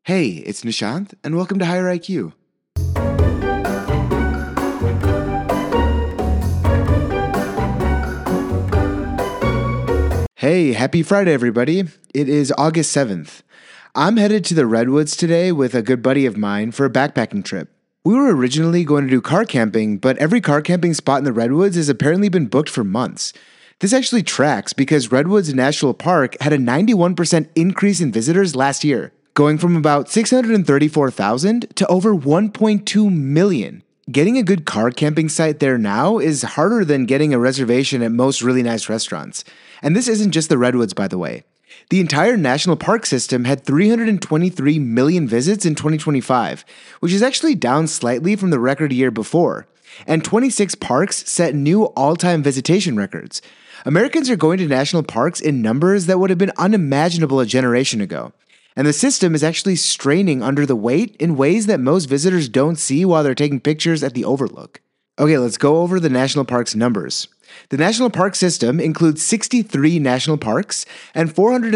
Hey, it's Nishant, and welcome to Higher IQ. Hey, happy Friday, everybody. It is August 7th. I'm headed to the Redwoods today with a good buddy of mine for a backpacking trip. We were originally going to do car camping, but every car camping spot in the Redwoods has apparently been booked for months. This actually tracks because Redwoods National Park had a 91% increase in visitors last year, going from about 634,000 to over 1.2 million. Getting a good car camping site there now is harder than getting a reservation at most really nice restaurants. And this isn't just the Redwoods, by the way. The entire national park system had 323 million visits in 2025, which is actually down slightly from the record year before. And 26 parks set new all-time visitation records. Americans are going to national parks in numbers that would have been unimaginable a generation ago. And the system is actually straining under the weight in ways that most visitors don't see while they're taking pictures at the overlook. Okay, let's go over the national parks numbers. The national park system includes 63 national parks and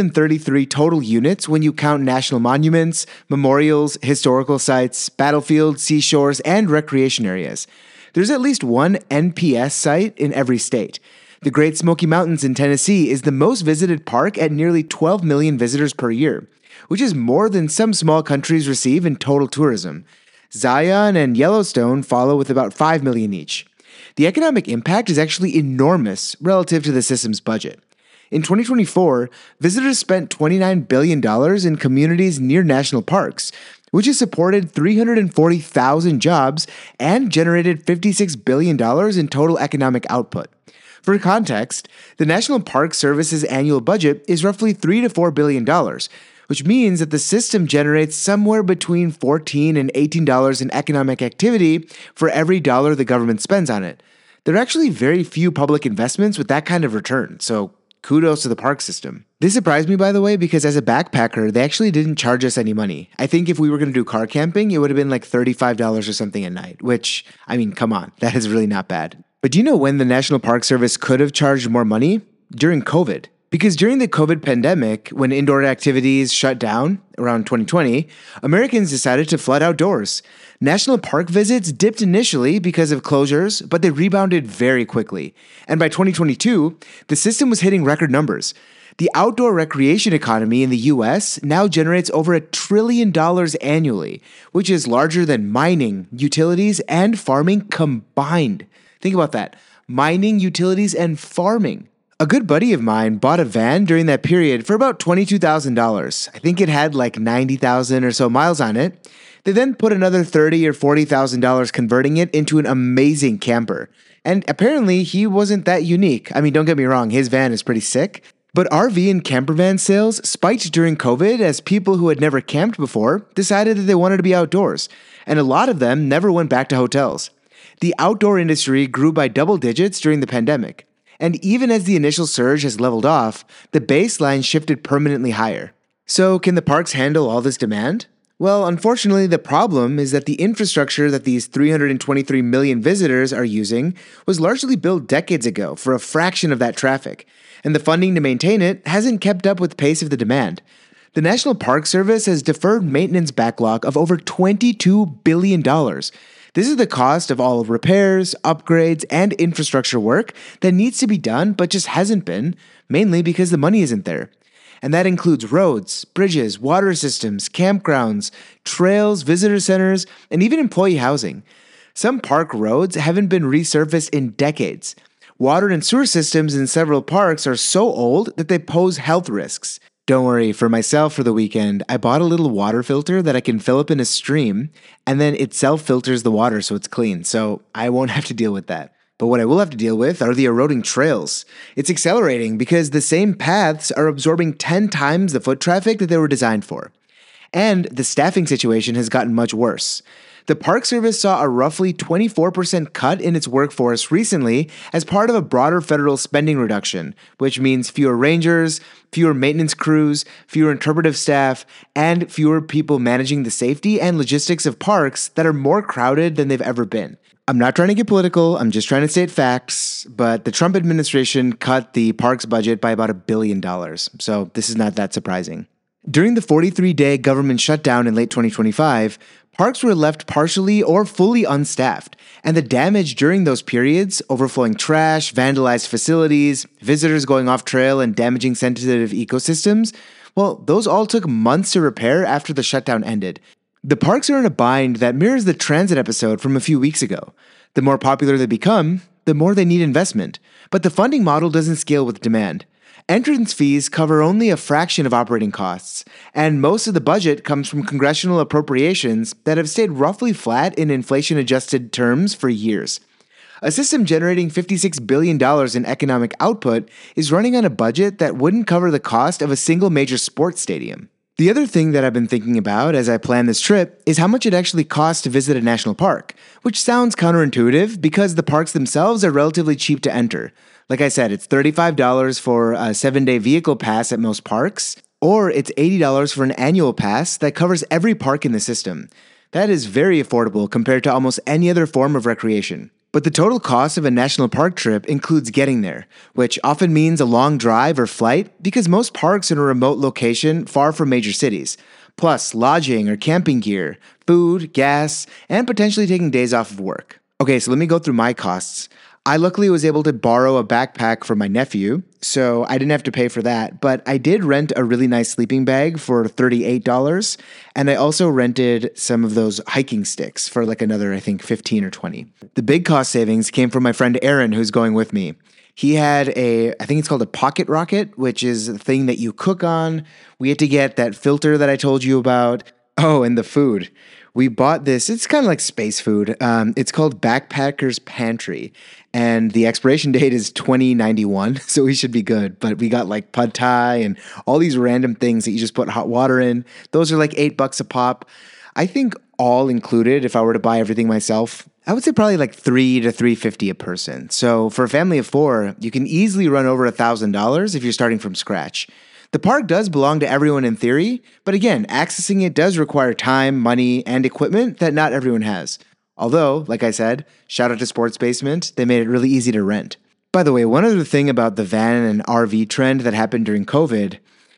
433 total units when you count national monuments, memorials, historical sites, battlefields, seashores, and recreation areas. There's at least one NPS site in every state. The Great Smoky Mountains in Tennessee is the most visited park at nearly 12 million visitors per year, which is more than some small countries receive in total tourism. Zion and Yellowstone follow with about 5 million each. The economic impact is actually enormous relative to the system's budget. In 2024, visitors spent $29 billion in communities near national parks, which has supported 340,000 jobs and generated $56 billion in total economic output. For context, the National Park Service's annual budget is roughly $3 to $4 billion, which means that the system generates somewhere between $14 and $18 in economic activity for every dollar the government spends on it. There are actually very few public investments with that kind of return, so kudos to the park system. This surprised me, by the way, because as a backpacker, they actually didn't charge us any money. I think if we were going to do car camping, it would have been like $35 or something a night, which, I mean, come on, that is really not bad. But do you know when the National Park Service could have charged more money? During COVID. Because during the COVID pandemic, when indoor activities shut down around 2020, Americans decided to flood outdoors. National park visits dipped initially because of closures, but they rebounded very quickly. And by 2022, the system was hitting record numbers. The outdoor recreation economy in the US now generates over $1 trillion annually, which is larger than mining, utilities, and farming combined. Think about that. Mining, utilities, and farming. A good buddy of mine bought a van during that period for about $22,000. I think it had like 90,000 or so miles on it. They then put another $30,000 or $40,000 converting it into an amazing camper. And apparently he wasn't that unique. I mean, don't get me wrong, his van is pretty sick. But RV and camper van sales spiked during COVID as people who had never camped before decided that they wanted to be outdoors. And a lot of them never went back to hotels. The outdoor industry grew by double digits during the pandemic. And even as the initial surge has leveled off, the baseline shifted permanently higher. So can the parks handle all this demand? Well, unfortunately, the problem is that the infrastructure that these 323 million visitors are using was largely built decades ago for a fraction of that traffic, and the funding to maintain it hasn't kept up with the pace of the demand. The National Park Service has deferred maintenance backlog of over $22 billion. This is the cost of all repairs, upgrades, and infrastructure work that needs to be done but just hasn't been, mainly because the money isn't there. And that includes roads, bridges, water systems, campgrounds, trails, visitor centers, and even employee housing. Some park roads haven't been resurfaced in decades. Water and sewer systems in several parks are so old that they pose health risks. Don't worry, for myself for the weekend, I bought a little water filter that I can fill up in a stream, and then it self-filters the water so it's clean, so I won't have to deal with that. But what I will have to deal with are the eroding trails. It's accelerating because the same paths are absorbing 10 times the foot traffic that they were designed for. And the staffing situation has gotten much worse. The Park Service saw a roughly 24% cut in its workforce recently as part of a broader federal spending reduction, which means fewer rangers, fewer maintenance crews, fewer interpretive staff, and fewer people managing the safety and logistics of parks that are more crowded than they've ever been. I'm not trying to get political, I'm just trying to state facts, but the Trump administration cut the parks budget by about $1 billion, so this is not that surprising. During the 43-day government shutdown in late 2025, parks were left partially or fully unstaffed, and the damage during those periods, overflowing trash, vandalized facilities, visitors going off trail, and damaging sensitive ecosystems, well, those all took months to repair after the shutdown ended. The parks are in a bind that mirrors the transit episode from a few weeks ago. The more popular they become, the more they need investment, but the funding model doesn't scale with demand. Entrance fees cover only a fraction of operating costs, and most of the budget comes from congressional appropriations that have stayed roughly flat in inflation-adjusted terms for years. A system generating $56 billion in economic output is running on a budget that wouldn't cover the cost of a single major sports stadium. The other thing that I've been thinking about as I plan this trip is how much it actually costs to visit a national park, which sounds counterintuitive because the parks themselves are relatively cheap to enter. Like I said, it's $35 for a 7-day vehicle pass at most parks, or it's $80 for an annual pass that covers every park in the system. That is very affordable compared to almost any other form of recreation. But the total cost of a national park trip includes getting there, which often means a long drive or flight because most parks are in a remote location far from major cities, plus lodging or camping gear, food, gas, and potentially taking days off of work. Okay, so let me go through my costs. I luckily was able to borrow a backpack from my nephew, so I didn't have to pay for that, but I did rent a really nice sleeping bag for $38, and I also rented some of those hiking sticks for like another, I think, $15 or $20. The big cost savings came from my friend Aaron, who's going with me. He had I think it's called a pocket rocket, which is a thing that you cook on. We had to get that filter that I told you about. Oh, and the food. We bought this, it's kind of like space food. It's called Backpacker's Pantry, and the expiration date is 2091, so we should be good. But we got like pad thai and all these random things that you just put hot water in. Those are like $8 a pop. I think all included, if I were to buy everything myself, I would say probably like $3 to $3.50 a person. So for a family of 4, you can easily run over $1,000 if you're starting from scratch. The park does belong to everyone in theory, but again, accessing it does require time, money, and equipment that not everyone has. Although, like I said, shout out to Sports Basement, they made it really easy to rent. By the way, one other thing about the van and RV trend that happened during COVID,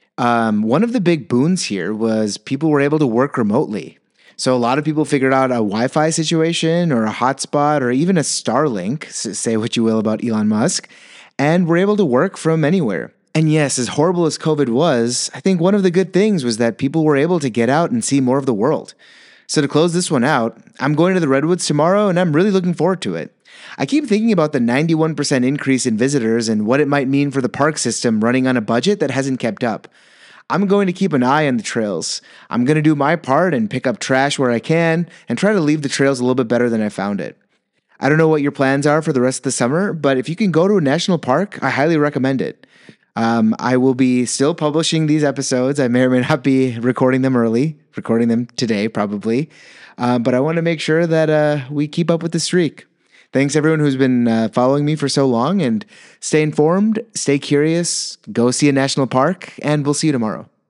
one of the big boons here was people were able to work remotely. So a lot of people figured out a Wi-Fi situation or a hotspot or even a Starlink, say what you will about Elon Musk, and were able to work from anywhere. And yes, as horrible as COVID was, I think one of the good things was that people were able to get out and see more of the world. So to close this one out, I'm going to the Redwoods tomorrow and I'm really looking forward to it. I keep thinking about the 91% increase in visitors and what it might mean for the park system running on a budget that hasn't kept up. I'm going to keep an eye on the trails. I'm going to do my part and pick up trash where I can and try to leave the trails a little bit better than I found it. I don't know what your plans are for the rest of the summer, but if you can go to a national park, I highly recommend it. I will be still publishing these episodes. I may or may not be recording them today probably. But I want to make sure that we keep up with the streak. Thanks everyone who's been following me for so long, and stay informed, stay curious, go see a national park, and we'll see you tomorrow.